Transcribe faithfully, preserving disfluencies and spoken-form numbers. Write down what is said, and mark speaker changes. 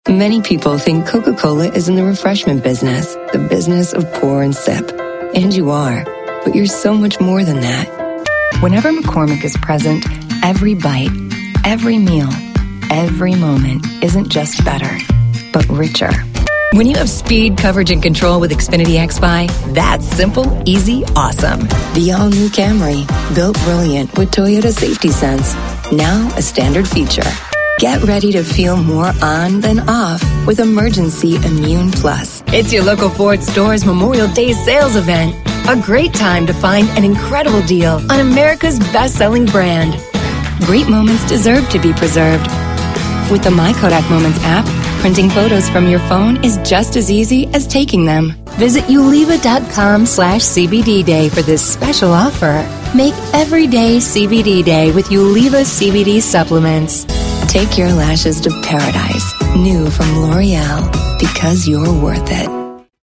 Speaker 1: Many people think Coca-Cola is in the refreshment business, the business of pour and sip. And you are, but you're so much more than that. Whenever McCormick is present, every bite, every meal, every moment isn't just better, but richer. When you have speed, coverage, and control with Xfinity X F I, that's simple, easy, awesome. The all-new Camry, built brilliant with Toyota Safety Sense, now a standard feature. Get ready to feel more on than off with Emergency Immune Plus. It's your local Ford store's Memorial Day sales event. A great time to find an incredible deal on America's best-selling brand. Great moments deserve to be preserved. With the My Kodak Moments app, printing photos from your phone is just as easy as taking them. Visit Uliva.com slash CBD Day for this special offer. Make every day C B D Day with Uliva C B D supplements. Take your lashes to paradise. New from L'Oreal, because you're worth it.